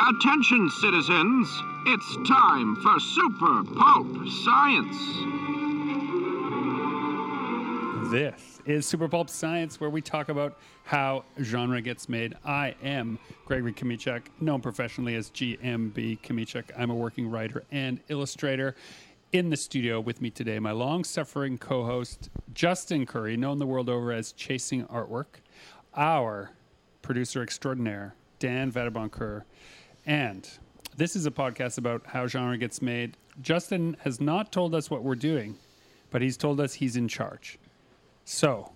Attention, citizens. It's time for Super Pulp Science. This is Super Pulp Science, where we talk about how genre gets made. I am Gregory Kmiechuk, known professionally as GMB Kmiechuk. I'm a working writer and illustrator. In the studio with me today, my long-suffering co-host, Justin Curry, known the world over as Chasing Artwork, our producer extraordinaire, Dan Vaderboncoeur, and this is a podcast about how genre gets made. Justin has not told us what we're doing, but he's told us he's in charge. So,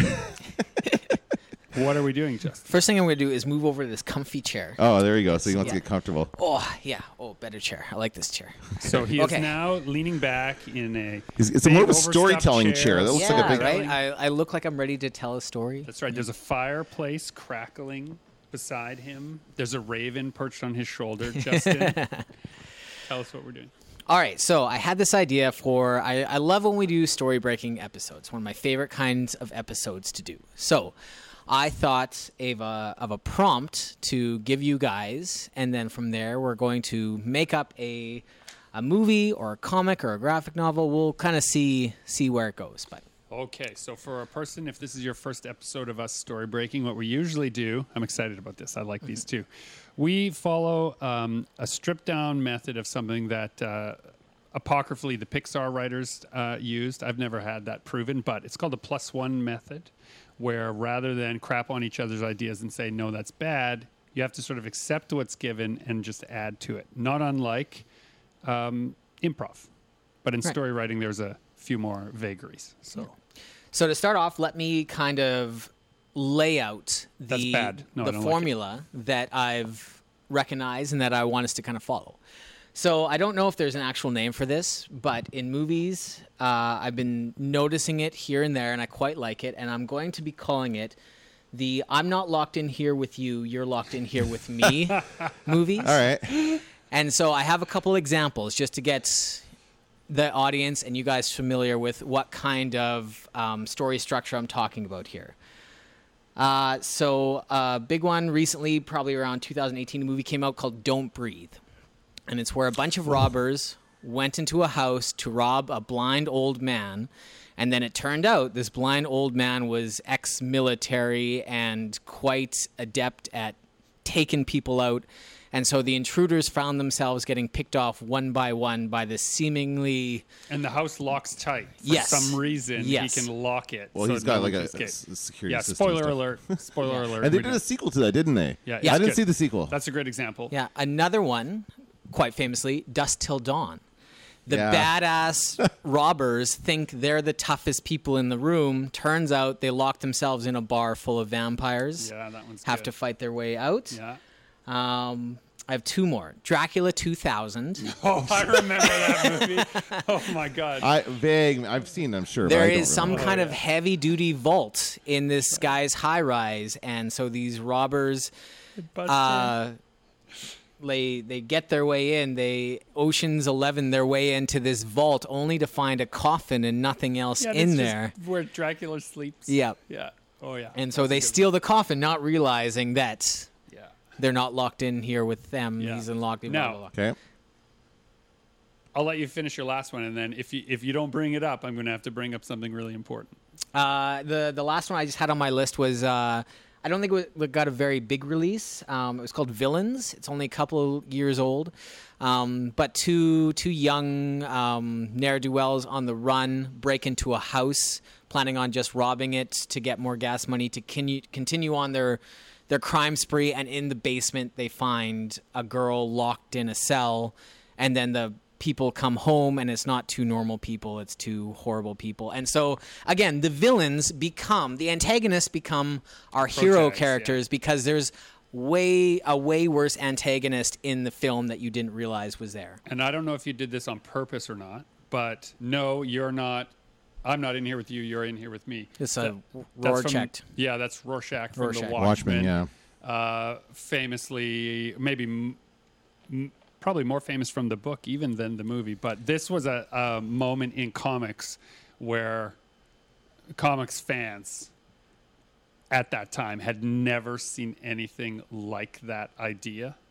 what are we doing, Justin? First thing I'm going to do is move over to this comfy chair. Oh, there you go. So he wants to get comfortable. Oh, yeah. Oh, better chair. I like this chair. So he is now leaning back in a It's more of a storytelling chair. That looks like a big... right? I look like I'm ready to tell a story. That's right. There's a fireplace crackling beside him. There's a raven perched on his shoulder. Justin, tell us what we're doing. All right, so I had this idea for, I love when we do story breaking episodes, one of my favorite kinds of episodes to do. So I thought of a prompt to give you guys, and then from there we're going to make up a movie or a comic or a graphic novel. We'll kind of see where it goes. But okay, so for a person, if this is your first episode of us story breaking, what we usually do, I'm excited about this. I like these too. We follow a stripped down method of something that apocryphally the Pixar writers used. I've never had that proven, but it's called the +1 method, where rather than crap on each other's ideas and say, no, that's bad, you have to sort of accept what's given and just add to it. Not unlike improv. But in story writing, there's a few more vagaries. So to start off, let me kind of lay out the formula that I've recognized and that I want us to kind of follow. So I don't know if there's an actual name for this, but in movies, I've been noticing it here and there, and I quite like it, and I'm going to be calling it the I'm not locked in here with you, you're locked in here with me movies. All right. And so I have a couple examples just to get the audience and you guys familiar with what kind of story structure I'm talking about here. So a big one recently, probably around 2018, a movie came out called Don't Breathe. And it's where a bunch of robbers went into a house to rob a blind old man. And then it turned out this blind old man was ex-military and quite adept at taking people out. And so the intruders found themselves getting picked off one by one by this seemingly... And the house locks tight. For some reason, he can lock it. Well, so he's got no like a security system. Spoiler alert. Spoiler alert. And they did a sequel to that, didn't they? Yeah, I didn't see the sequel. That's a great example. Yeah, another one, quite famously, Dusk Till Dawn. The badass robbers think they're the toughest people in the room. Turns out they lock themselves in a bar full of vampires. Yeah, that one's have good. to fight their way out. Yeah. I have two more. Dracula 2000. Oh, I remember that movie. Oh, my God. I've seen them, sure. There is some kind of heavy-duty vault in this guy's high-rise, and so these robbers, they get their way in. They Ocean's 11 their way into this vault, only to find a coffin and nothing else in there. Just where Dracula sleeps. Yeah. Yeah. Oh, yeah. And so they steal the coffin, not realizing that... They're not locked in here with them. Yeah. He's unlocked in. Now, blah, blah, blah. Okay. I'll let you finish your last one, and then if you don't bring it up, I'm going to have to bring up something really important. The last one I just had on my list was I don't think it got a very big release. It was called Villains. It's only a couple of years old, but two young ne'er-do-wells on the run break into a house, planning on just robbing it to get more gas money to continue on their crime spree, and in the basement they find a girl locked in a cell, and then the people come home and it's not two normal people, it's two horrible people. And so again, the antagonists become our hero characters because there's a way worse antagonist in the film that you didn't realize was there. And I don't know if you did this on purpose or not, but no, you're not. I'm not in here with you. You're in here with me. It's Rorschach. Yeah, that's Rorschach from The Watchmen. Yeah. Famously, maybe probably more famous from the book even than the movie. But this was a moment in comics where comics fans at that time had never seen anything like that idea.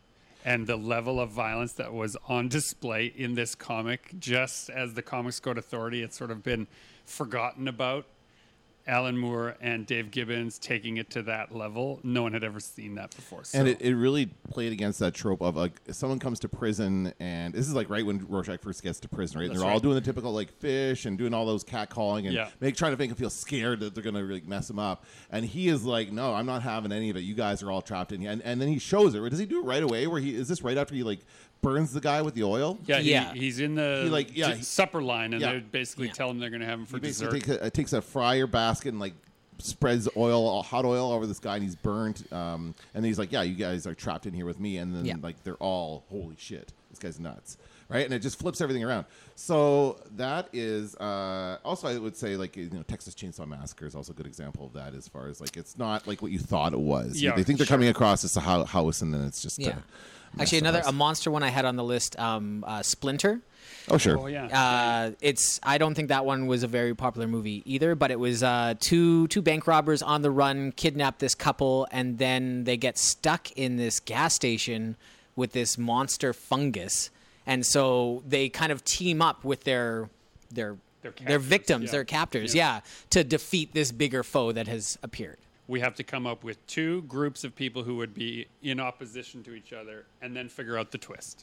and the level of violence that was on display in this comic, just as the Comics Code Authority had sort of been forgotten about, Alan Moore and Dave Gibbons taking it to that level. No one had ever seen that before. So. And it really played against that trope of like someone comes to prison, and this is like right when Rorschach first gets to prison, right? And they're all doing the typical like fish and doing all those catcalling and trying to make him feel scared that they're gonna really mess him up. And he is like, no, I'm not having any of it. You guys are all trapped in here. And then he shows it. Does he do it right away? Where is this right after he like burns the guy with the oil? Yeah. He's in the supper line, and they basically tell him they're going to have him for dessert. He takes a fryer basket and like spreads hot oil over this guy, and he's burnt. And then he's like, yeah, you guys are trapped in here with me. And then like they're all, holy shit, this guy's nuts. Right, and it just flips everything around. So that is also, I would say, like Texas Chainsaw Massacre is also a good example of that. As far as like, it's not like what you thought it was. They think they're coming across as a house, and then it's just actually a monster one I had on the list, Splinter. Oh sure. Oh yeah. I don't think that one was a very popular movie either, but it was two bank robbers on the run kidnap this couple, and then they get stuck in this gas station with this monster fungus. And so they kind of team up with their victims, their captors, to defeat this bigger foe that has appeared. We have to come up with two groups of people who would be in opposition to each other, and then figure out the twist.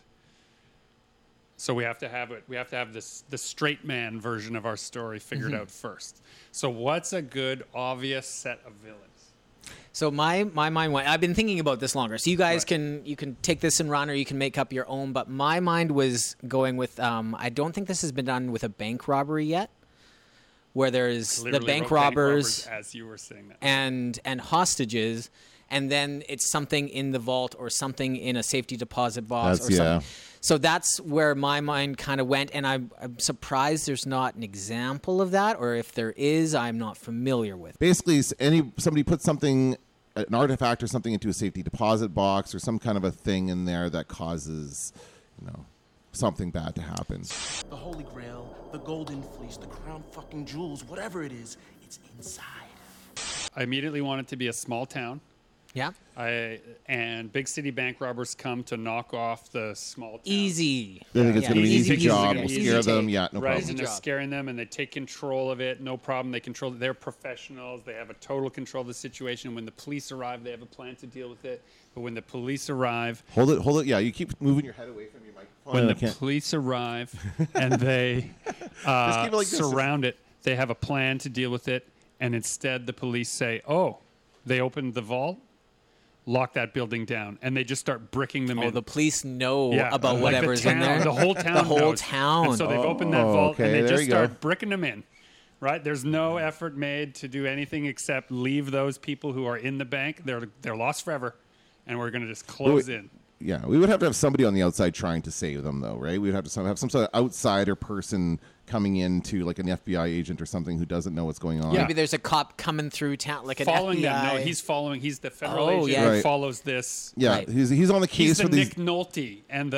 So we have to have it. We have to have the straight man version of our story figured out first. So what's a good, obvious set of villains? So my mind went. I've been thinking about this longer. So you guys can take this and run, or you can make up your own. But my mind was going with. I don't think this has been done with a bank robbery yet, where there's the bank robbers, as you were saying that, and hostages, and then it's something in the vault or something in a safety deposit box or something. So that's where my mind kind of went, and I'm surprised there's not an example of that, or if there is, I'm not familiar with. Basically, somebody puts something, an artifact or something, into a safety deposit box or some kind of a thing in there that causes, something bad to happen. The Holy Grail, the Golden Fleece, the crown fucking jewels, whatever it is, it's inside. I immediately want it to be a small town. Yeah. And big city bank robbers come to knock off the small town. Easy. They think it's going to be an easy job. We'll Easy scare them. take. Yeah, no problem. And they're scaring them, and they take control of it. No problem. They control it. They're professionals. They have a total control of the situation. When the police arrive, they have a plan to deal with it. But when the police arrive... Hold it. Yeah, you keep moving your head away from your microphone. When the police arrive and they surround it, they have a plan to deal with it. And instead, the police say, they opened the vault? Lock that building down, and they just start bricking them in. The police know about whatever's in there. The whole town. The whole town. And so they've opened that vault, and they just start bricking them in. Right? There's no effort made to do anything except leave those people who are in the bank. They're lost forever, and we're going to just close in. Yeah, we would have to have somebody on the outside trying to save them, though, right? We would have to have some sort of outsider person coming into, like an FBI agent or something who doesn't know what's going on. Yeah. Maybe there's a cop coming through town, like an following FBI. them. No, he's the federal agent who follows this. Yeah, right. he's on the case for these. Nick Nolte and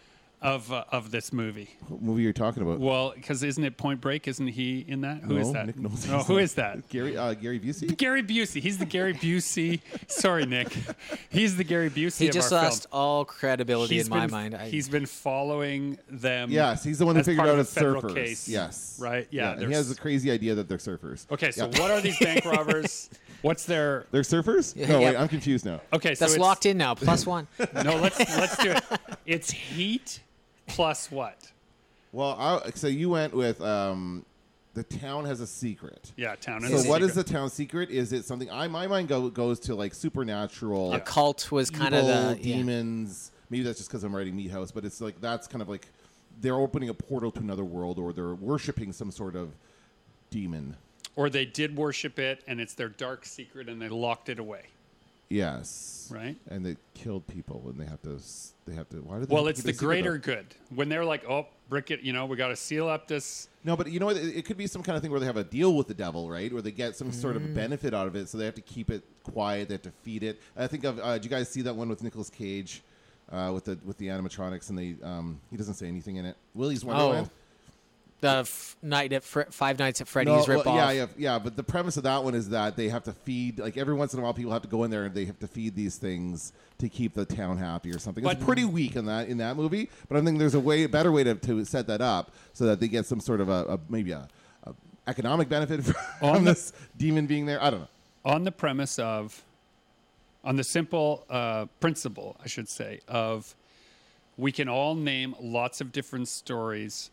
of this movie. What movie are you talking about? Well, because isn't it Point Break? Isn't he in that? Who is that? Nick Nolte. Oh, who is that? Gary Busey? Gary Busey. He's the Gary Busey. Sorry, Nick. He's the Gary Busey He of just our lost film. all credibility in my mind. He's been following them. Yes, he's the one who figured out it's surfers. Case, yes. Right? Yeah. And he has the crazy idea that they're surfers. Okay, so what are these bank robbers? What's their... They're surfers? No, wait, I'm confused now. Okay, so that's locked in now. +1. No, let's do it. It's heat plus what? Well, so you went with the town has a secret. Yeah, town has a secret. So what is the town secret? Is it something... my mind goes to like supernatural... A cult was kind of the... demons. Maybe that's just because I'm writing Meat House, but it's like that's kind of like they're opening a portal to another world, or they're worshiping some sort of demon. Or they did worship it, and it's their dark secret, and they locked it away. Yes. Right. And they killed people, and they have to. Why do they? Well, it's the greater good. When they're like, brick it. We got to seal up this. No, but you know what? It could be some kind of thing where they have a deal with the devil, right? Where they get some sort of benefit out of it, so they have to keep it quiet. They have to feed it. I think of. Did you guys see that one with Nicolas Cage, with the animatronics, and he doesn't say anything in it. Willy's Wonderland. The Five Nights at Freddy's ripoff. Yeah. But the premise of that one is that they have to feed, like every once in a while, people have to go in there and they have to feed these things to keep the town happy or something. It's pretty weak in that movie, but I think there's a better way to set that up so that they get some sort of maybe a economic benefit from this demon being there. I don't know. On the simple principle, I should say, of we can all name lots of different stories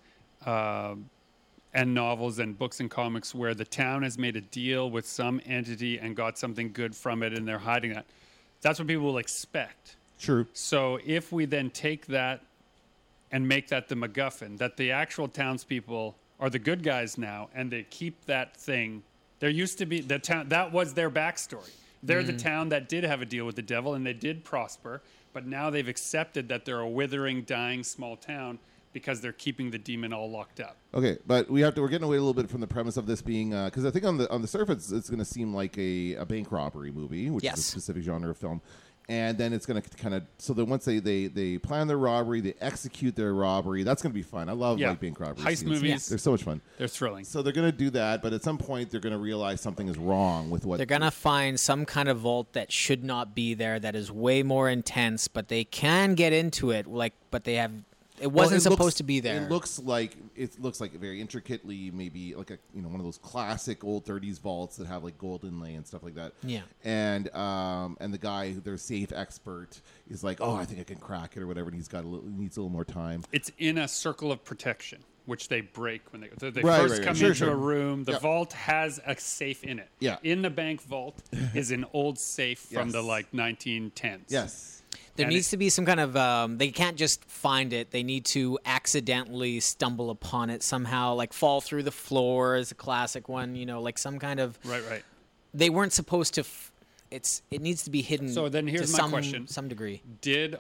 and novels and books and comics where the town has made a deal with some entity and got something good from it, and they're hiding that. That's what people will expect. True. So if we then take that and make that the MacGuffin, that the actual townspeople are the good guys now, and they keep that thing. There used to be the town that was their backstory. They're the town that did have a deal with the devil, and they did prosper. But now they've accepted that they're a withering, dying small town because they're keeping the demon all locked up. Okay, but we're getting away a little bit from the premise of this being because I think on the surface it's going to seem like a bank robbery movie, which is a specific genre of film, and then it's going to kind of then once they plan their robbery, they execute their robbery. That's going to be fun. I love like bank robbery heist scenes. movies. They're so much fun. They're thrilling. So they're going to do that, but at some point they're going to realize something is wrong with what they're going to find some kind of vault that should not be there, that is way more intense, but they can get into it. But they have. It wasn't supposed to be there. It looks like very intricately, maybe like one of those classic old 30s vaults that have like gold inlay and stuff like that. Yeah. And the guy, their safe expert, is like, oh, I think I can crack it or whatever. And needs a little more time. It's in a circle of protection, which they break when they Right, first come into a room. The Yep. vault has a safe in it. Yeah. In the bank vault is an old safe from the 1910s. Yes. There needs to be some kind of they can't just find it. They need to accidentally stumble upon it somehow, like fall through the floor is a classic one, like some kind of Right. They weren't supposed to it needs to be hidden. So then here's to my question. Some degree. Did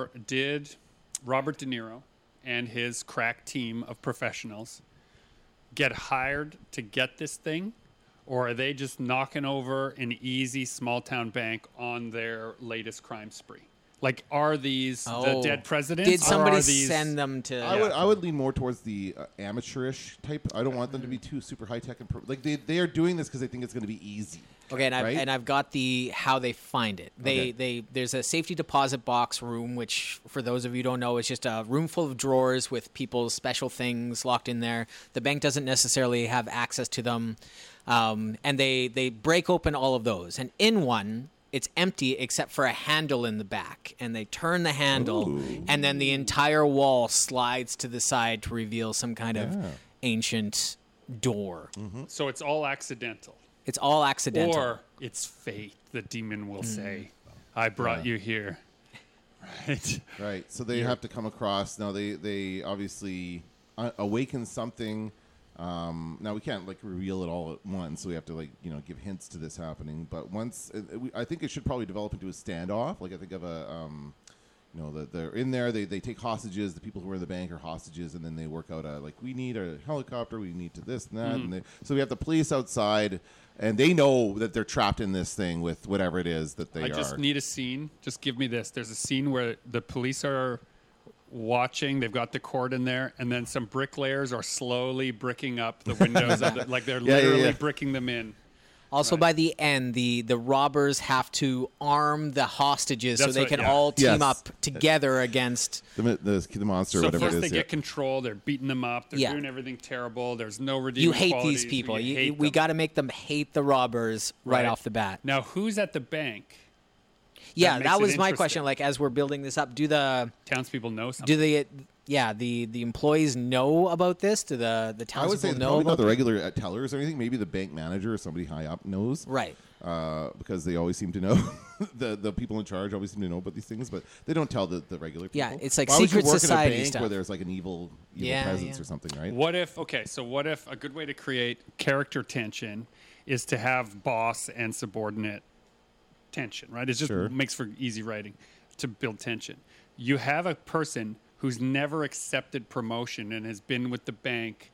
Robert De Niro and his crack team of professionals get hired to get this thing? Or are they just knocking over an easy small town bank on their latest crime spree? Like, are these the dead presidents? Did somebody or are these... send them to? I would lean more towards the amateurish type. I don't want them to be too super high tech and they are doing this because they think it's going to be easy. Okay, and I've got the how they find it. There's a safety deposit box room, which for those of you who don't know, is just a room full of drawers with people's special things locked in there. The bank doesn't necessarily have access to them, and they break open all of those. And in one, it's empty except for a handle in the back, and they turn the handle, and then the entire wall slides to the side to reveal some kind of ancient door. Mm-hmm. So it's all accidental. It's all accidental. Or it's fate. The demon will say, I brought you here. Right. Right. So they have to come across. Now they obviously awaken something. Now we can't reveal it all at once, so we have to give hints to this happening. But once, I think it should probably develop into a standoff. I think of they're in there. They take hostages. The people who are in the bank are hostages, and then they work out we need a helicopter. We need to this and that. And so we have the police outside, and they know that they're trapped in this thing with whatever it is that they are. I just need a scene. Just give me this. There's a scene where the police are watching. They've got the cord in there, and then some bricklayers are slowly bricking up the windows of they're literally bricking them in. Also, by the end, the robbers have to arm the hostages so they can all team up together against the monster. So whatever first it is, they get control. They're beating them up. They're doing everything terrible. There's no redeeming You hate qualities. these people. We got to make them hate the robbers right off the bat. Now, who's at the bank? Yeah, that was my question. As we're building this up, do the townspeople know something? Do they? Yeah, the employees know about this? Do the townspeople I would say know probably about not the regular tellers or anything. Maybe the bank manager or somebody high up knows. Right. Because they always seem to know. the people in charge always seem to know about these things, but they don't tell the regular people. Yeah, it's like Why would secret you work society in a bank stuff. where there's an evil presence or something, right? What if a good way to create character tension is to have boss and subordinate tension, right? It just makes for easy writing to build tension. You have a person who's never accepted promotion and has been with the bank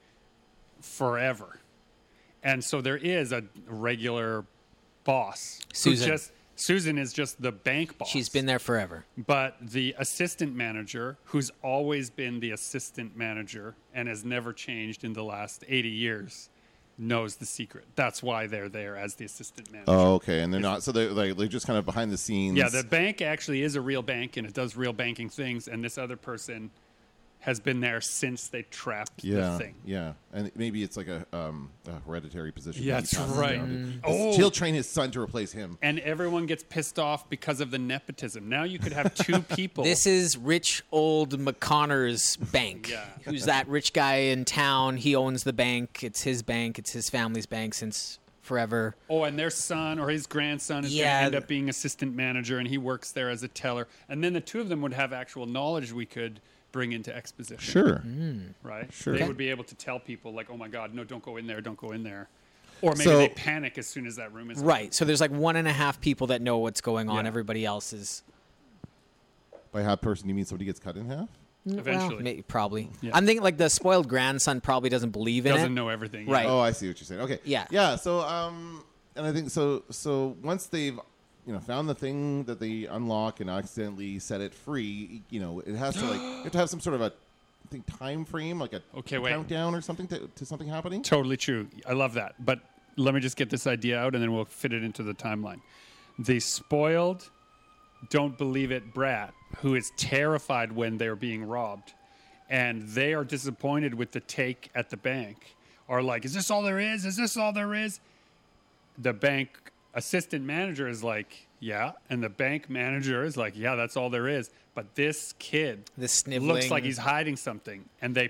forever. And so there is a regular boss Susan. who just Susan is just the bank boss. She's been there forever. But the assistant manager, who's always been the assistant manager and has never changed in the last 80 years, knows the secret. That's why they're there as the assistant manager. Oh, okay. And they're not. So they're just kind of behind the scenes. Yeah, the bank actually is a real bank, and it does real banking things. And this other person has been there since they trapped the thing. Yeah, and maybe it's like a hereditary position. Yeah, that he that's passes right. down. Oh. He'll train his son to replace him. And everyone gets pissed off because of the nepotism. Now you could have two people. This is rich old McConnor's bank. Yeah. Who's that rich guy in town? He owns the bank. It's his bank. It's his family's bank since forever. Oh, and their son or his grandson is going to end up being assistant manager, and he works there as a teller. And then the two of them would have actual knowledge we could bring into exposition. Sure. Right? Sure. They would be able to tell people, like, oh my God, no, don't go in there, don't go in there. Or maybe So- they panic as soon as that room is Right. So there's like 1.5 people that know what's going on. Yeah. Everybody else is By half person, you mean somebody gets cut in half? Eventually. probably. Yeah. I'm thinking like the spoiled grandson probably doesn't believe in doesn't it. know everything. Right. Oh, I see what you're saying. Okay. Yeah. Yeah. So, and I think so. So once they've, found the thing that they unlock and accidentally set it free, it has to you have to have some sort of a, I think, time frame, like a Okay, wait. countdown or something to something happening. Totally true. I love that. But let me just get this idea out, and then we'll fit it into the timeline. The spoiled, don't believe it brat, who is terrified when they're being robbed, and they are disappointed with the take at the bank, are like, is this all there is? Is this all there is? The bank assistant manager is like, yeah. And the bank manager is like, yeah, that's all there is. But this kid This sniveling. looks like he's hiding something, and they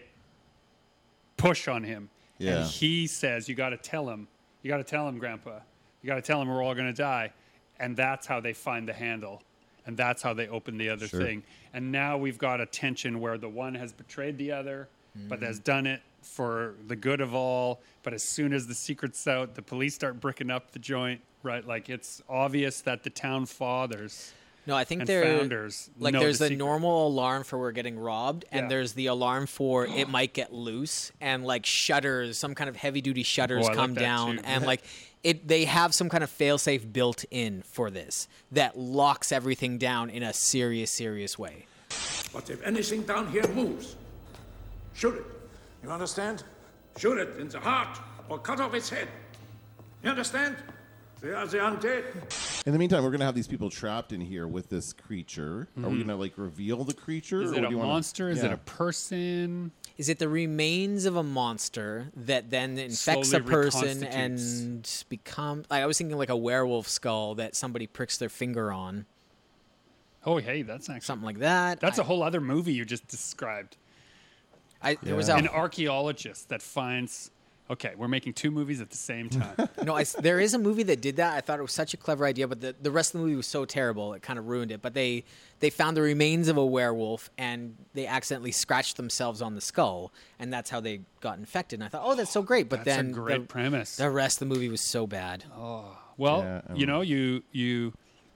push on him. Yeah. And he says, you got to tell him. You got to tell him, Grandpa. You got to tell him we're all going to die. And that's how they find the handle. And that's how they open the other thing. And now we've got a tension where the one has betrayed the other, but has done it for the good of all. But as soon as the secret's out, the police start bricking up the joint, right? Like, it's obvious that the town fathers No, I think and they're founders like know there's the the secret. normal alarm for we're getting robbed, and Yeah. there's the alarm for it might get loose, and like shutters, some kind of heavy duty shutters Oh, I like come that down, too. and like it they have some kind of failsafe built in for this that locks everything down in a serious way. But if anything down here moves, shoot it. You understand? Shoot it in the heart or cut off its head. You understand? They are the undead. In the meantime, we're gonna have these people trapped in here with this creature. Are we gonna reveal the creature? Is or it do a you wanna- monster? Is it Yeah. a person? Is it the remains of a monster that then infects Slowly a person reconstitutes. and become like I was thinking like a werewolf skull that somebody pricks their finger on, Oh, hey, that's actually something like that. that's a whole other movie you just described. There was An a archaeologist that finds. Okay, we're making two movies at the same time. no. There is a movie that did that. I thought it was such a clever idea, but the rest of the movie was so terrible it kind of ruined it. But they found the remains of a werewolf and they accidentally scratched themselves on the skull, and that's how they got infected. And I thought, oh, that's so great. But That's a then great premise. the rest of the movie was so bad. Well, Yeah, you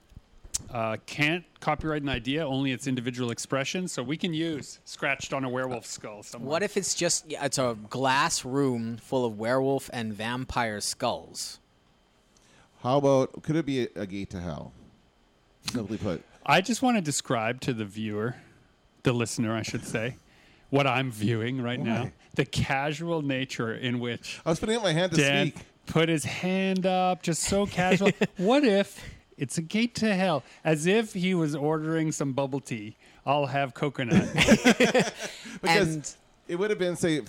can't copyright an idea, only its individual expression. So we can use scratched on a werewolf skull somewhere. What if it's just it's a glass room full of werewolf and vampire skulls? How about could it be a gate to hell? Simply put. I just want to describe to the viewer, the listener, I should say, what I'm viewing right now. Why? The casual nature in which I was putting up my hand to Dan speak. put his hand up, just so casual. What if it's a gate to hell? As if he was ordering some bubble tea. I'll have coconut. Because And it would have been say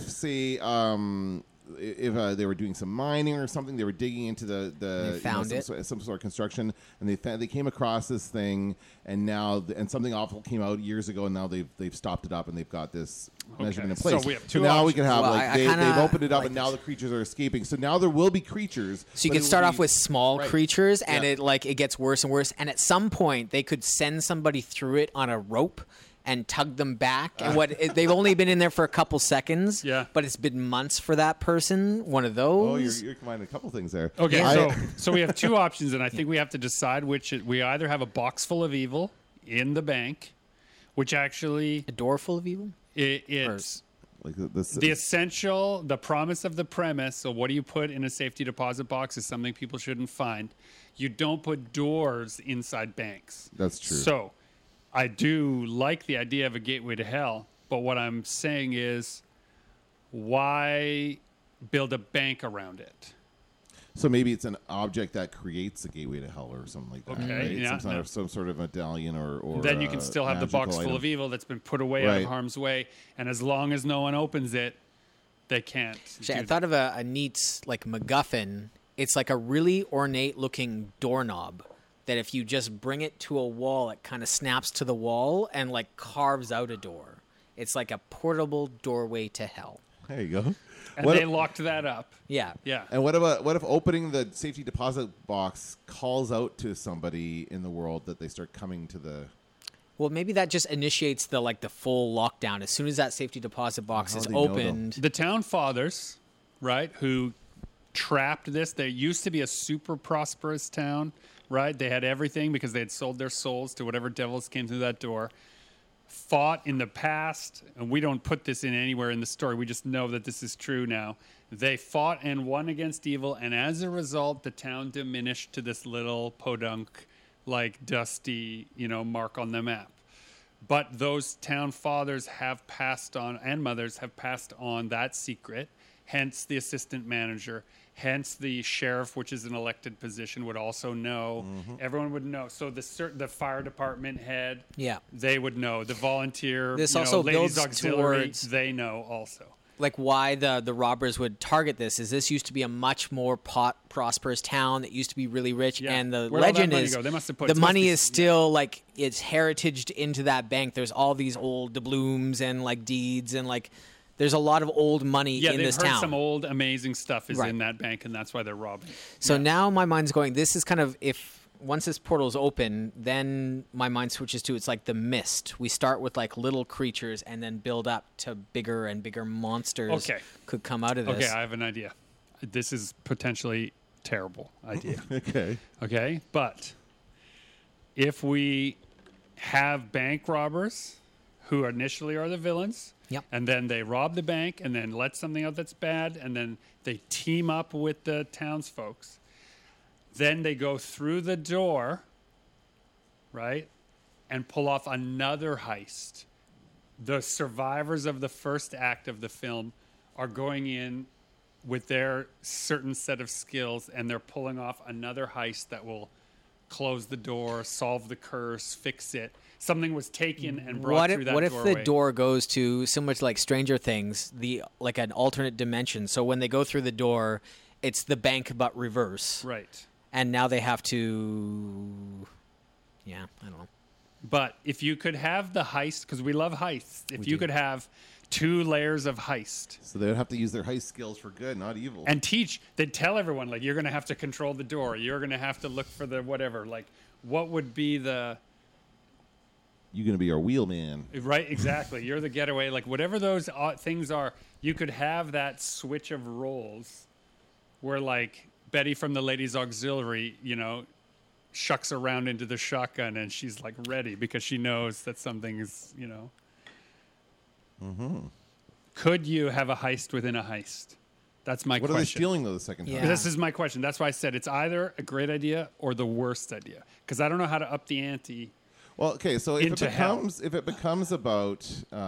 if they were doing some mining or something, they were digging into They found it. some sort of construction, and they came across this thing, and now and something awful came out years ago, and now they've stopped it up, and they've got this measurement in so place. we have two now we can options. have Well, like I kinda they've opened it up, like and now this. the creatures are escaping. So now there will be creatures. so you but could it start will off be- with small Right. creatures, and Yeah. it gets worse and worse. And at some point, they could send somebody through it on a rope and tug them back. And they've only been in there for a couple seconds. Yeah. But it's been months for that person. One of Oh, those. you're combining a couple things there. Okay, I- so we have two options, and I think we have to decide which. We either have a box full of evil in the bank, which actually a door full of evil. it's Like this. The promise of the premise. So what do you put in a safety deposit box is something people shouldn't find. You don't put doors inside banks. That's true. So I do like the idea of a gateway to hell, but what I'm saying is, why build a bank around it? So maybe it's an object that creates a gateway to hell or something like that. Okay, Right? yeah, Some sort of medallion or Then you can still have the box magical full item. of evil that's been put away out Right. of harm's way, and as long as no one opens it, they can't. Actually, I do thought of a neat like MacGuffin. It's like a really ornate looking doorknob that if you just bring it to a wall, it kind of snaps to the wall and like carves out a door. It's like a portable doorway to hell. There you go. And What they if- locked that up. Yeah. Yeah. And what if opening the safety deposit box calls out to somebody in the world that they start coming to the? Well, maybe that just initiates the full lockdown. As soon as that safety deposit box How is do they know, though? opened, The town fathers, right, who trapped this. There used to be a super prosperous town, right? They had everything because they had sold their souls to whatever devils came through that door. Fought in the past, and we don't put this in anywhere in the story. We just know that this is true now. They fought and won against evil, and as a result, the town diminished to this little podunk, like dusty, mark on the map. But those town fathers have passed on, and mothers have passed on that secret. Hence, the assistant manager. Hence, the sheriff, which is an elected position, would also know. Everyone would know. So the fire department head, Yeah. they would know. The volunteer, This also ladies builds auxiliary, towards- they know also. like why the robbers would target this is this used to be a much more prosperous town that used to be really rich, Yeah. and the Where'd all that legend money is go? They must have put- the it must money be- is still like it's heritaged into that bank. There's all these old doubloons and like deeds and like there's a lot of old money Yeah, in they've this heard town. some old amazing stuff is Right. in that bank, and that's why they're robbing. So now my mind's going, this is kind of, if once this portal is open, then my mind switches to, it's like the Mist. We start with like little creatures and then build up to bigger and bigger monsters Okay. could come out of this. Okay, I have an idea. This is potentially terrible idea. Okay. Okay, but if we have bank robbers who initially are the villains, Yep. and then they rob the bank and then let something out that's bad, and then they team up with the townsfolks, then they go through the door, right, and pull off another heist. The survivors of the first act of the film are going in with their certain set of skills, and they're pulling off another heist that will close the door, solve the curse, fix it. Something was taken and brought through that what if doorway. the door goes to similar to like Stranger Things, like an alternate dimension? So when they go through the door, it's the bank but reverse, Right. and now they have to. Yeah, I don't know. But if you could have the heist, because we love heists, if you could have 2 layers of heist So they would have to use their heist skills for good, not evil. and they'd tell everyone, like, you're going to have to control the door. You're going to have to look for the whatever. Like, what would be the... You're gonna be our wheelman. Right, exactly. You're the getaway. Like, whatever those things are, you could have that switch of roles where, like, Betty from the Ladies Auxiliary, shucks around into the shotgun and she's, like, ready because she knows that something is, Could you have a heist within a heist? That's my What question. are they stealing though the second time? Yeah. This is my question. That's why I said it's either a great idea or the worst idea. Because I don't know how to up the ante. Well, okay, so if Into hell. if it becomes about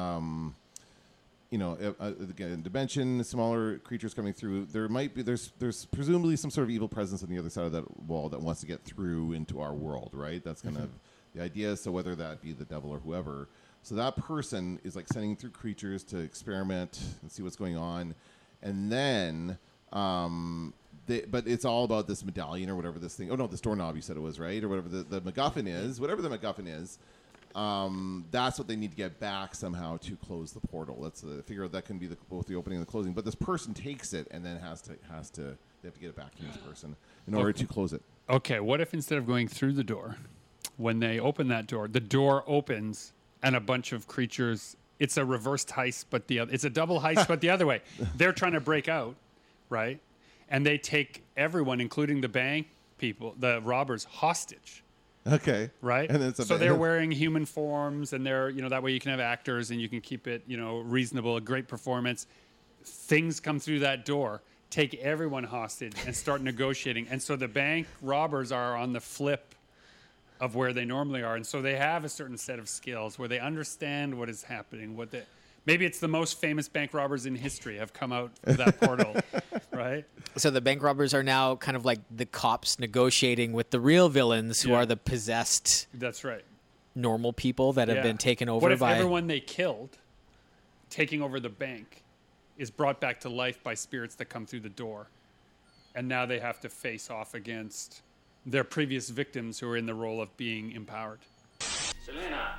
again, dimension, smaller creatures coming through, there's presumably some sort of evil presence on the other side of that wall that wants to get through into our world, right? That's kind of the idea. So whether that be the devil or whoever, so that person is like sending through creatures to experiment and see what's going on, and then but it's all about this medallion or whatever this thing. Oh no, this doorknob you said it was, right? Or whatever the MacGuffin is. Whatever the MacGuffin is, that's what they need to get back somehow to close the portal. That's figure out that can be both the opening and the closing. But this person takes it and then they have to get it back from this person in order to close it. Okay, what if instead of going through the door, when they open that door, the door opens and a bunch of creatures, it's a reversed heist, but it's a double heist, but the other way. They're trying to break out, right? And they take everyone, including the bank people, the robbers, hostage. Okay. Right. And it's so they're wearing human forms, and they're, that way you can have actors and you can keep it, reasonable, a great performance. Things come through that door, take everyone hostage, and start negotiating. And so the bank robbers are on the flip of where they normally are. And so they have a certain set of skills where they understand what is happening, maybe it's the most famous bank robbers in history have come out of that portal, right? So the bank robbers are now kind of like the cops negotiating with the real villains who are the possessed That's right. normal people that have been taken over What if by... everyone they killed taking over the bank is brought back to life by spirits that come through the door, and now they have to face off against their previous victims who are in the role of being empowered? Selena,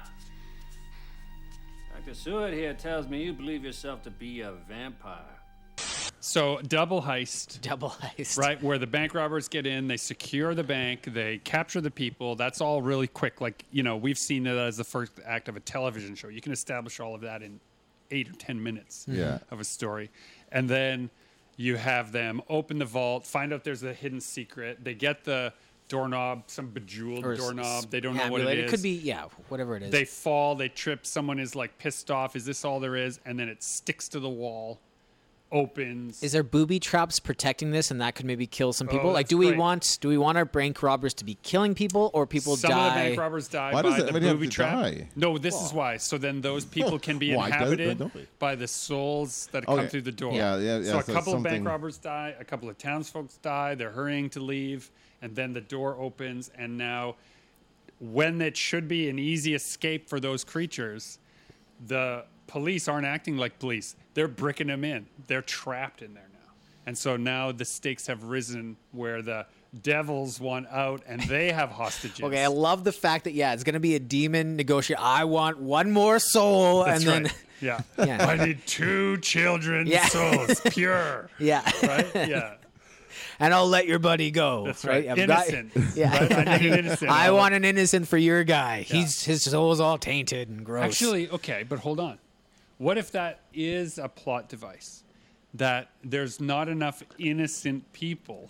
Dr. Seward here tells me you believe yourself to be a vampire. So double heist, right? Where the bank robbers get in, they secure the bank, they capture the people. That's all really quick. Like, we've seen it as the first act of a television show. You can establish all of that in 8 or 10 minutes of a story. And then you have them open the vault, find out there's a hidden secret. They get the doorknob, some bejeweled doorknob. They don't know what it is. It could be, whatever it is. They fall, they trip. Someone is like pissed off. Is this all there is? And then it sticks to the wall, opens. Is there booby traps protecting this, and that could maybe kill some people? Like, do we great. want our bank robbers to be killing people, or people Some die? of the bank robbers die Why by does the anybody have booby to trap. die? No, this is why. So then those people can be Why inhabited don't they? by the souls that Okay. come through the door. Yeah. So a So couple of bank something- robbers die, a couple of townsfolk die, they're hurrying to leave, and then the door opens, and now when it should be an easy escape for those creatures, the police aren't acting like police. They're bricking them in. They're trapped in there now. And so now the stakes have risen where the devils want out and they have hostages. Okay, I love the fact that, it's going to be a demon negotiate. I want one more soul. That's and then, right. Yeah. Yeah. I need 2 children's Yeah. souls, pure. Yeah. Right? Yeah. And I'll let your buddy go. That's right. I've got- Innocent. yeah. Right? I need an innocent. I want an innocent for your guy. His soul's all tainted and gross. Actually, okay, but hold on. What if that is a plot device? That there's not enough innocent people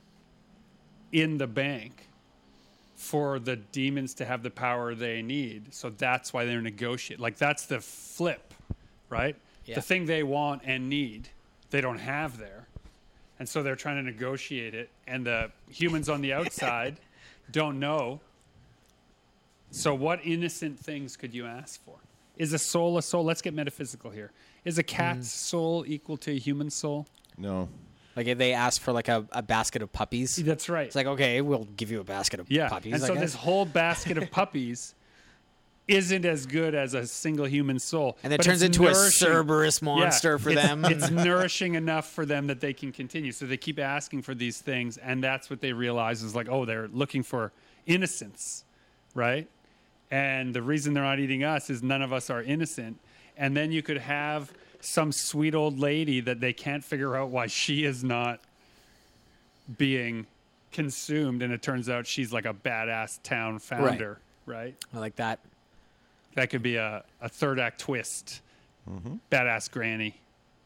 in the bank for the demons to have the power they need. So that's why they're negotiating. Like, that's the flip, right? Yeah. The thing they want and need, they don't have there. And so they're trying to negotiate it. And the humans on the outside don't know. So what innocent things could you ask for? Is a soul a soul? Let's get metaphysical here. Is a cat's soul equal to a human soul? No. Like, if they ask for, like, a basket of puppies. That's right. It's like, okay, we'll give you a basket of puppies. And I so guess. this whole basket of puppies isn't as good as a single human soul. And it but turns it's into a nourishing. Cerberus monster for them. It's nourishing enough for them that they can continue. So they keep asking for these things, and that's what they realize is like, oh, they're looking for innocence, right? And the reason they're not eating us is none of us are innocent. And then you could have some sweet old lady that they can't figure out why she is not being consumed, and it turns out she's like a badass town founder, right? I like that. That could be a third act twist. Badass granny.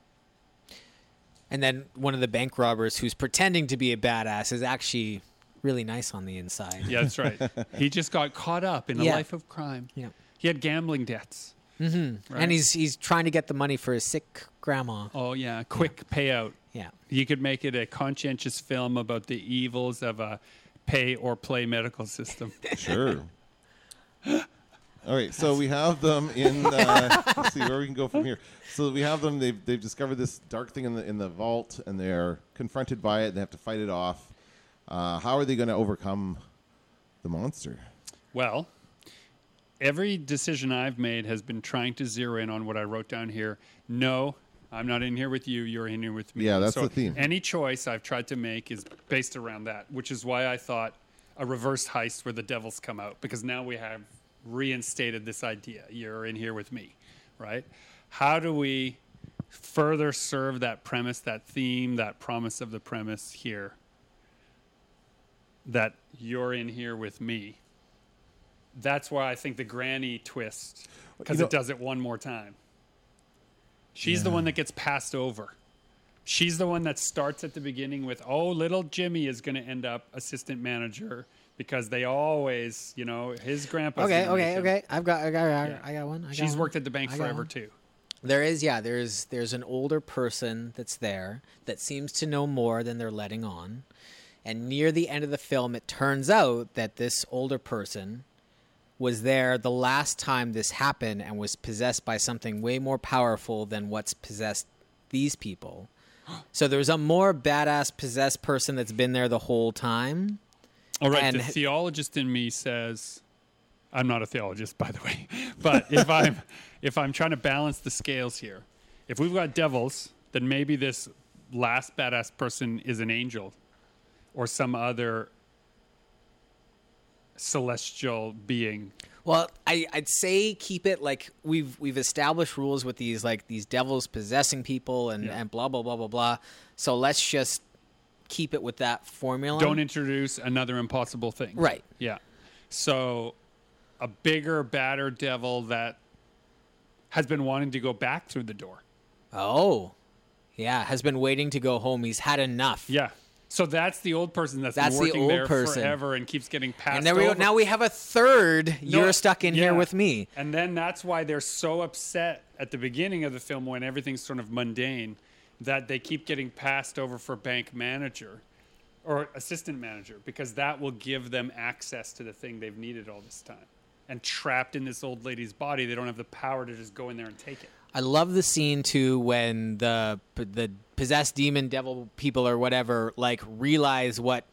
And then one of the bank robbers who's pretending to be a badass is actually really nice on the inside. Yeah, that's right. He just got caught up in a Yeah. life of crime. Yeah. He had gambling debts. Mm-hmm. Right? And he's trying to get the money for his sick grandma. Oh, yeah. Quick payout. Yeah. You could make it a conscientious film about the evils of a pay or play medical system. Sure. All right, so we have them in. Let's see where we can go from here. So we have them. They've discovered this dark thing in the vault, and they're confronted by it. And they have to fight it off. How are they going to overcome the monster? Well, every decision I've made has been trying to zero in on what I wrote down here. No, I'm not in here with you. You're in here with me. Yeah, that's so the theme. Any choice I've tried to make is based around that, which is why I thought a reverse heist where the devils come out, because now we have reinstated this idea. You're in here with me, right? How do we further serve that premise, that theme, that promise of the premise here, that you're in here with me? That's why I think the granny twist, because it does it one more time. She's the one that gets passed over. She's the one that starts at the beginning with, oh, little Jimmy is going to end up assistant manager because they always, his grandpa's Okay, gonna make him. okay. I got one. She's worked at the bank I got forever one. too. There's an older person that's there that seems to know more than they're letting on. And near the end of the film, it turns out that this older person was there the last time this happened and was possessed by something way more powerful than what's possessed these people. So there's a more badass possessed person that's been there the whole time. All right, And- the theologist in me says, I'm not a theologist, by the way, but if I'm trying to balance the scales here, if we've got devils, then maybe this last badass person is an angel or some other celestial being. Well, I'd say keep it like we've established rules with these devils possessing people and blah blah blah blah blah. So let's just keep it with that formula. Don't introduce another impossible thing. Right. Yeah. So a bigger, badder devil that has been wanting to go back through the door. Oh, yeah, has been waiting to go home. He's had enough. Yeah. So that's the old person that's That's been the working old there person. forever and keeps getting passed And there we go. over. Now we have a third. No, You're stuck in here yeah. with me. And then that's why they're so upset at the beginning of the film when everything's sort of mundane that they keep getting passed over for bank manager or assistant manager because that will give them access to the thing they've needed all this time. And trapped in this old lady's body, they don't have the power to just go in there and take it. I love the scene too when the possessed demon devil people or whatever realize what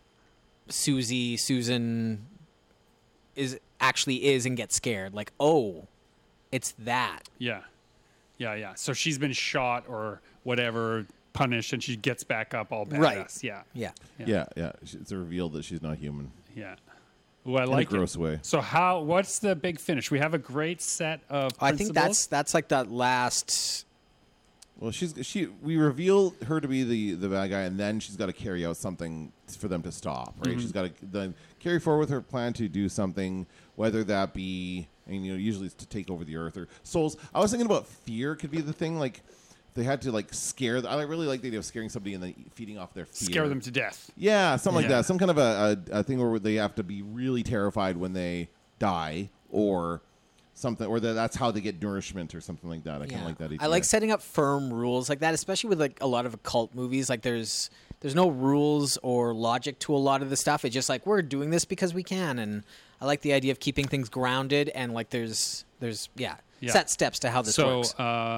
Susan is and get scared. Like, oh, it's that. Yeah. So she's been shot or whatever, punished, and she gets back up all badass. Right. Yeah. Yeah. Yeah. It's a reveal that she's not human. Yeah. Well, I In like a gross way. So what's the big finish? We have a great set of I think principles. that's like that last. Well, we reveal her to be the bad guy, and then she's got to carry out something for them to stop, right? Mm-hmm. She's got to then carry forward with her plan to do something, whether that be, usually it's to take over the earth or souls. I was thinking about fear could be the thing, like they had to scare. I really like the idea of scaring somebody and then feeding off their fear. Scare them to death. Yeah, something like Yeah. that. Some kind of a thing where they have to be really terrified when they die, or something, or that's how they get nourishment or something like that. I kind of like that idea. I like setting up firm rules like that, especially with a lot of occult movies. Like there's no rules or logic to a lot of the stuff. It's just we're doing this because we can, and I like the idea of keeping things grounded and there's set steps to how this works.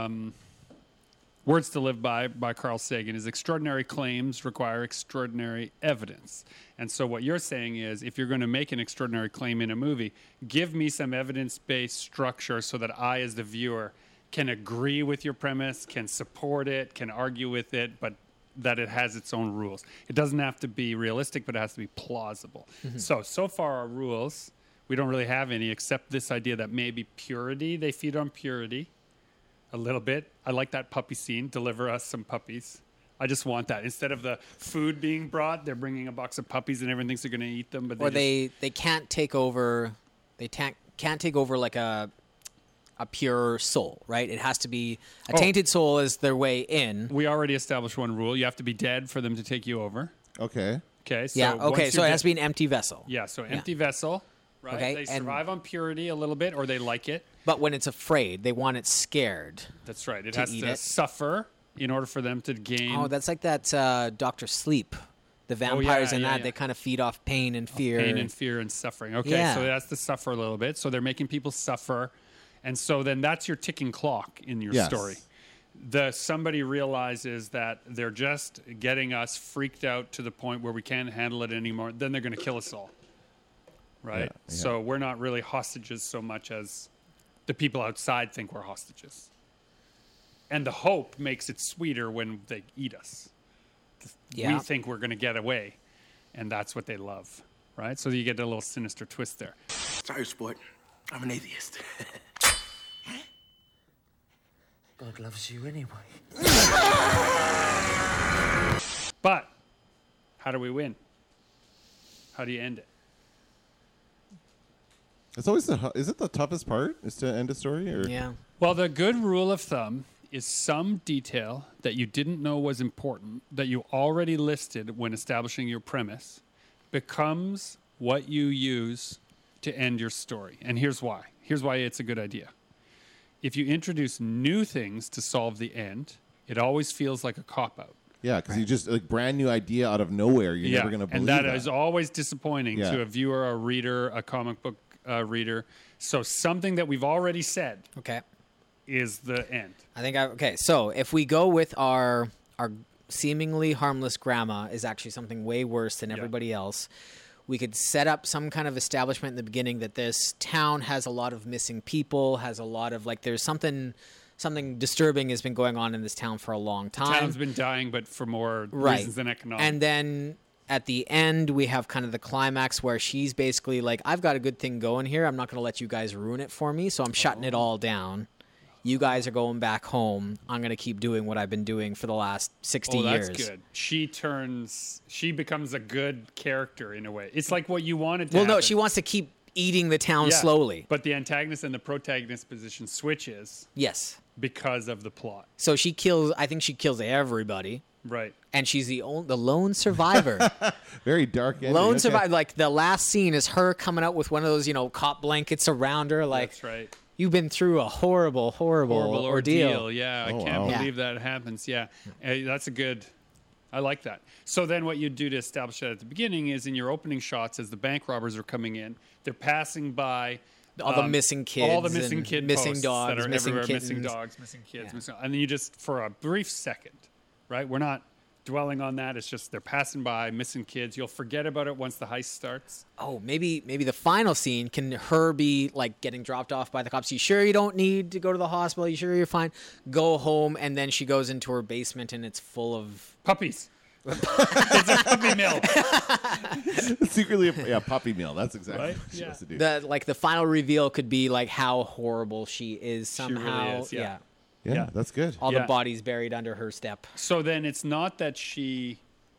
Words to Live by Carl Sagan is extraordinary claims require extraordinary evidence. And so what you're saying is if you're going to make an extraordinary claim in a movie, give me some evidence-based structure so that I, as the viewer, can agree with your premise, can support it, can argue with it, but that it has its own rules. It doesn't have to be realistic, but it has to be plausible. So far our rules, we don't really have any except this idea that maybe purity, they feed on purity. A little bit. I like that puppy scene. Deliver us some puppies. I just want that. Instead of the food being brought, they're bringing a box of puppies and everyone thinks they're going to eat them. But They can't take over. They can't take over like a pure soul, right? It has to be a tainted soul is their way in. We already established one rule. You have to be dead for them to take you over. Okay. Okay. So Yeah. Okay. once So you're it has to dead- be an empty vessel. Yeah. So empty vessel. Right. Okay, They and- survive on purity a little bit, or they like it. But when it's afraid, they want it scared. That's right. It To has eat to it. suffer in order for them to gain. Oh, that's like that Dr. Sleep. The vampires in that, they kind of feed off pain and fear. Pain and fear and suffering. Okay, Yeah. so that's to suffer a little bit. So they're making people suffer. And so then that's your ticking clock in your Yes. story. Somebody realizes that they're just getting us freaked out to the point where we can't handle it anymore. Then they're going to kill us all. Right? Yeah. So we're not really hostages so much as the people outside think we're hostages. And the hope makes it sweeter when they eat us. Yeah. We think we're going to get away. And that's what they love. Right? So you get a little sinister twist there. Sorry, sport. I'm an atheist. God loves you anyway. But how do we win? How do you end it? It's always is it the toughest part? Is to end a story, or Yeah. Well, the good rule of thumb is some detail that you didn't know was important, that you already listed when establishing your premise, becomes what you use to end your story. And here's why. Here's why it's a good idea. If you introduce new things to solve the end, it always feels like a cop-out. Yeah, because you just like brand new idea out of nowhere. You're never going to believe and that is always disappointing Yeah. to a viewer, a reader, a comic book reader. So something that we've already said Okay. is the end. Okay. So if we go with our seemingly harmless grandma is actually something way worse than everybody else, we could set up some kind of establishment in the beginning that this town has a lot of missing people, has a lot of like there's something disturbing has been going on in this town for a long time. The town's been dying, but for more reasons than economic. And then at the end, we have kind of the climax where she's basically like, I've got a good thing going here. I'm not going to let you guys ruin it for me, so I'm shutting it all down. You guys are going back home. I'm going to keep doing what I've been doing for the last 60 years. That's good. She becomes a good character in a way. It's like what you wanted to Well, no, happen. she wants to keep eating the town slowly. But the antagonist and the protagonist position switches Yes. because of the plot. So I think she kills everybody. Right. And she's the lone survivor. Very dark ending. Lone Okay. survivor. Like the last scene is her coming out with one of those, cop blankets around her. Like, That's right. You've been through a horrible ordeal. Yeah, I Oh, can't wow. believe that happens. Yeah, that's a good. I like that. So then, what you do to establish that at the beginning is in your opening shots, as the bank robbers are coming in, they're passing by All the missing kids, all the missing and kid missing posts dogs, that are missing everywhere, kittens. missing dogs, missing kids, Yeah. missing, and then you just for a brief second, right? We're not dwelling on that. It's just they're passing by, missing kids. You'll forget about it once the heist starts. Oh, maybe the final scene can her be like getting dropped off by the cops. You sure you don't need to go to the hospital? You sure you're fine? Go home, and then she goes into her basement and it's full of Puppies. It's a puppy mill. Secretly, puppy meal. That's exactly Right? what she Yeah. has to do. the final reveal could be like how horrible she is somehow. really is, yeah. yeah, that's good. All Yeah. the bodies buried under her step. So then it's not that she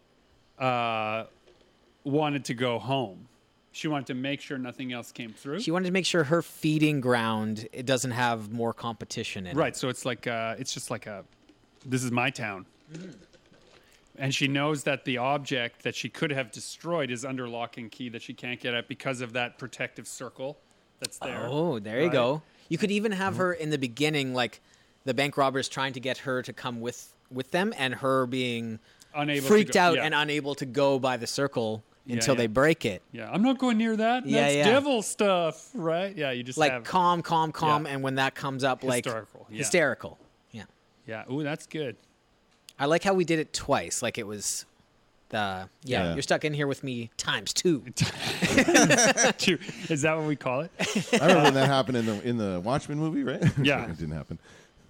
wanted to go home. She wanted to make sure nothing else came through. She wanted to make sure her feeding ground it doesn't have more competition in it. Right. So it's like it's just like this is my town. And she knows that the object that she could have destroyed is under lock and key that she can't get at because of that protective circle that's there. Oh, there you Right? go. You could even have her in the beginning, like the bank robbers trying to get her to come with them, and her being Unable freaked to go, out yeah. and unable to go by the circle until yeah. they break it. Yeah, I'm not going near that. Yeah, That's yeah. devil stuff, right? Yeah, you just Like have calm, Yeah. and when that comes up, like Hysterical, yeah. hysterical. Yeah, Yeah. Ooh, that's good. I like how we did it twice. Like it was Yeah. You're stuck in here with me times 2. Is that what we call it? I remember when that happened in the Watchmen movie, right? Yeah. It didn't happen.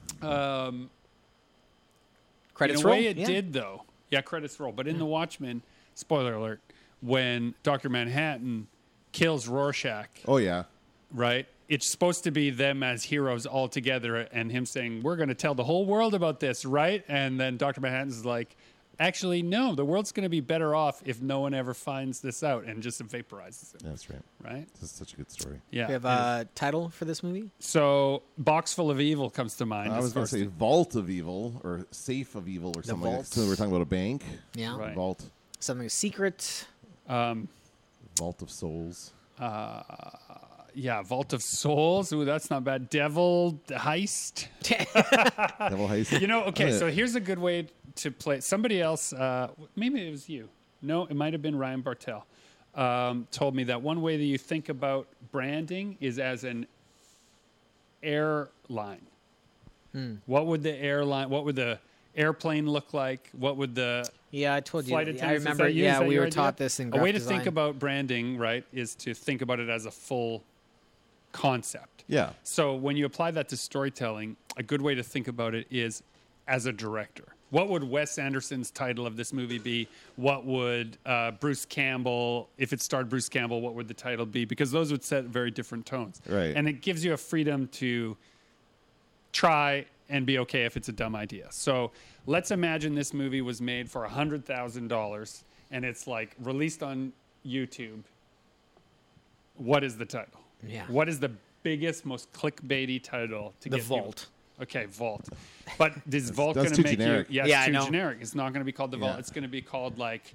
Credits in a roll. way, it Yeah. did though. Yeah, credits roll. But in the Watchmen, spoiler alert, when Dr. Manhattan kills Rorschach, Oh yeah. right? It's supposed to be them as heroes all together, and him saying, "We're going to tell the whole world about this," right? And then Dr. Manhattan's like, "Actually, no. The world's going to be better off if no one ever finds this out," and just vaporizes it, That's right. right? This is such a good story. Yeah. We have a title for this movie. So, Box Full of Evil comes to mind. I as was going first. to say Vault of Evil or Safe of Evil or something. Vault. So we're talking about a bank. Yeah, Right. Vault. something secret. Vault of Souls. Yeah, Vault of Souls. Ooh, that's not bad. Devil Heist. Devil Heist. You know, okay, I'm so here's a good way to play. Somebody else, maybe it was you. No, it might have been Ryan Bartel, told me that one way that you think about branding is as an airline. What would the airplane look like? What would the Yeah, I told you. flight I attendants? is remember. that you? Is Yeah, that we your were idea? taught this in a graphic way to design. think about branding, right, is to think about it as a full concept. Yeah. So when you apply that to storytelling, a good way to think about it is as a director. What would Wes Anderson's title of this movie be? What would Bruce Campbell, if it starred Bruce Campbell, what would the title be? Because those would set very different tones. Right. And it gives you a freedom to try and be okay if it's a dumb idea. So let's imagine this movie was made for $100,000 and it's like released on YouTube. What is the title? Yeah. What is the biggest, most clickbaity title to The get Vault. People? Okay, Vault. But is Vault that's going to too make generic. you? Yeah, Yeah, it's I too know. generic. It's not going to be called the Vault. Yeah. It's going to be called like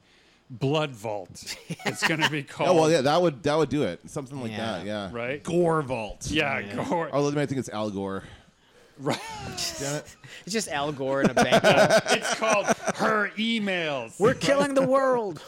Blood Vault. It's going to be Oh called. well, yeah, that would do it. Something like Yeah. that. Yeah. Right? Gore Vault. Yeah, Gore. Although I think it's Al Gore. Right. Damn it. It's just Al Gore in a bank. It's called Her Emails. We're killing the world.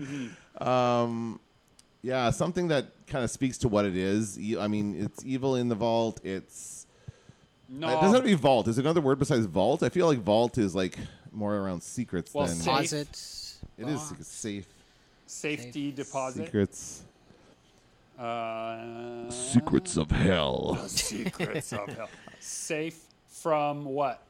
Yeah, something that kind of speaks to what it is. I mean, it's evil in the vault. It's No. It doesn't have to be vault. Is there another word besides vault? I feel like vault is like more around secrets Well, than safe. Deposits. it is safe Safety deposit. secrets. Secrets of hell. Secrets of hell. Safe from what?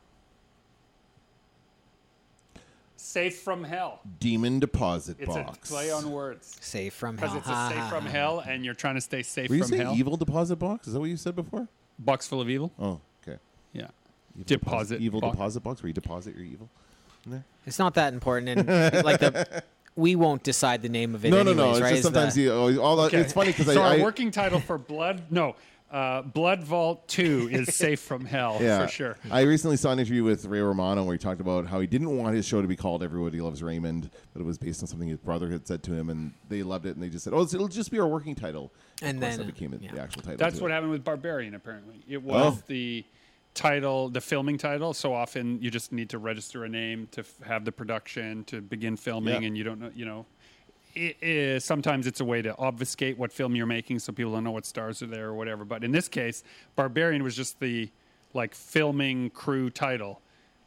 Safe from hell. Demon deposit It's box. a play on words. Safe from Because hell. it's a safe from hell, and you're trying to stay safe Were you from saying hell. evil deposit box? Is that what you said before? Box full of evil. Oh, okay. Yeah. Evil Deposit evil box. deposit box where you deposit your evil. In there? It's not that important, and like we won't decide the name of it. No, anyways, no, no. It's right? just sometimes the, you. All that, Okay. It's funny because so I. our working title for Blood Vault 2 is Safe from Hell Yeah, for sure. I recently saw an interview with Ray Romano where he talked about how he didn't want his show to be called Everybody Loves Raymond, but it was based on something his brother had said to him, and they loved it, and they just said, "Oh, it'll just be our working title." And of course, then, that became yeah. the actual title. That's to what it. happened with Barbarian, apparently. It was Oh. the title, the filming title. So often you just need to register a name to have the production, to begin filming, Yeah. and you don't know, sometimes it's a way to obfuscate what film you're making so people don't know what stars are there or whatever. But in this case, Barbarian was just the filming crew title.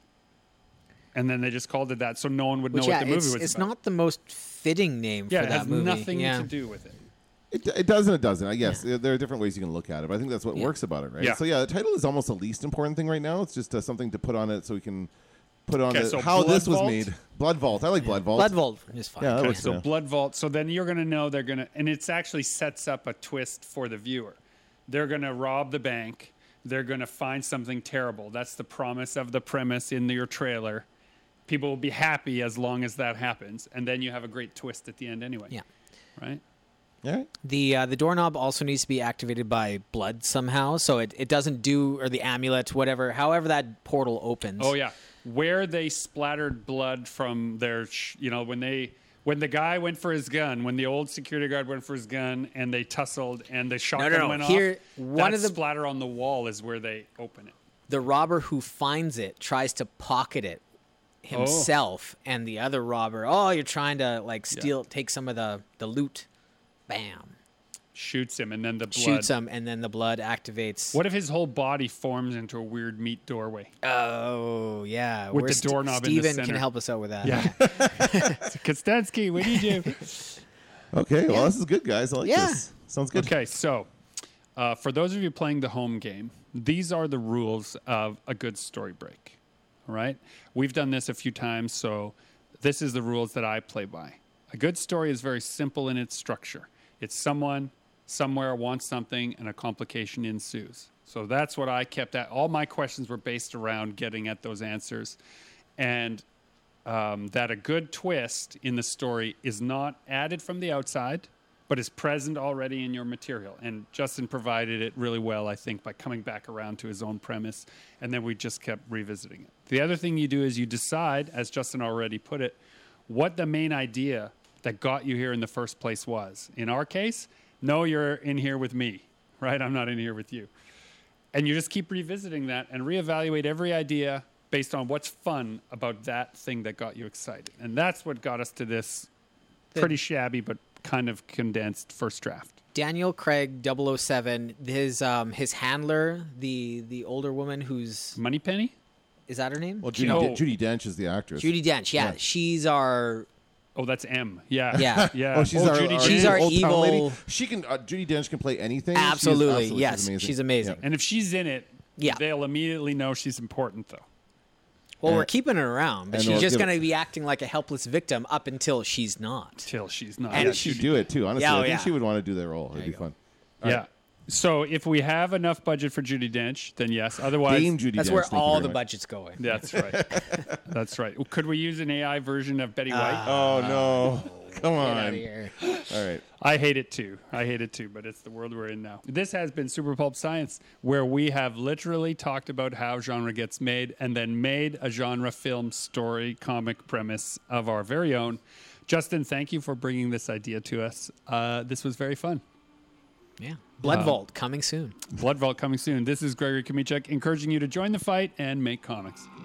And then they just called it that so no one would know what the movie was it's about. not the most fitting name Yeah, for it that has movie. nothing yeah. to do with it. It does and it doesn't. I guess there are different ways you can look at it, but I think that's what Yeah. works about it, right? Yeah. So yeah, the title is almost the least important thing right now. It's just something to put on it so we can put on Okay, so how Blood this was Vault? made. Blood Vault. I like Blood Vault. Blood Vault is fine. Yeah, that Okay, works. so yeah. Blood Vault. So then you're going to know they're going to, and it's actually sets up a twist for the viewer. They're going to rob the bank. They're going to find something terrible. That's the promise of the premise in your trailer. People will be happy as long as that happens, and then you have a great twist at the end anyway. Yeah. Right. All right. The doorknob also needs to be activated by blood somehow, so it doesn't do, or the amulet, whatever, however that portal opens. Oh yeah, where they splattered blood from their, when the guy went for his gun, when the old security guard went for his gun, and they tussled, and the shotgun no. went Here, off. one that of the- splatter on the wall is where they open it. The robber who finds it tries to pocket it himself, and the other robber, you're trying to steal, take some of the loot. Bam. Shoots him, and then the blood Shoots him, and then the blood activates. What if his whole body forms into a weird meat doorway? Oh, yeah. With Where the doorknob in the Steven center. can help us out with that. Yeah. Kostansky, what do you do? Okay. Well, this is good, guys. I like Yeah. this. Sounds good. Okay, so for those of you playing the home game, these are the rules of a good story break. All right? We've done this a few times, so this is the rules that I play by. A good story is very simple in its structure. It's someone somewhere wants something and a complication ensues. So that's what I kept at. All my questions were based around getting at those answers. And that a good twist in the story is not added from the outside, but is present already in your material. And Justin provided it really well, I think, by coming back around to his own premise. And then we just kept revisiting it. The other thing you do is you decide, as Justin already put it, what the main idea that got you here in the first place was. In our case, no, you're in here with me, right? I'm not in here with you. And you just keep revisiting that and reevaluate every idea based on what's fun about that thing that got you excited. And that's what got us to this pretty shabby but kind of condensed first draft. Daniel Craig 007, his handler, the older woman who's, Moneypenny? is that her name? Well, No. Judi Dench is the actress. Judi Dench, yeah. She's our Oh, that's M. Yeah. Yeah. Yeah. Oh, she's our, Judi She's Dench. our old town evil- lady. She can. Judi Dench can play anything. absolutely, She's yes, she's amazing. And if she's in it, Yeah. they'll immediately know she's important, though. Well, we're keeping her around, but and she's they'll just give- going to be acting like a helpless victim up until she's not. Till she's not. And Yeah, she'd do it too. Honestly, Yeah, I oh, think yeah. she would want to do that role. It'd be fun. Yeah. So if we have enough budget for Judi Dench, then yes. Otherwise, Dame Judi That's Dench, where thank you all very the much. budget's going. that's right. That's right. Could we use an AI version of Betty White? Oh no! Come Get on! out of here. All right. I hate it too. But it's the world we're in now. This has been Super Pulp Science, where we have literally talked about how genre gets made and then made a genre film story comic premise of our very own Justin, thank you for bringing this idea to us. This was very fun. Yeah. Blood Vault coming soon. Blood Vault coming soon. This is Gregory Kamichek encouraging you to join the fight and make comics.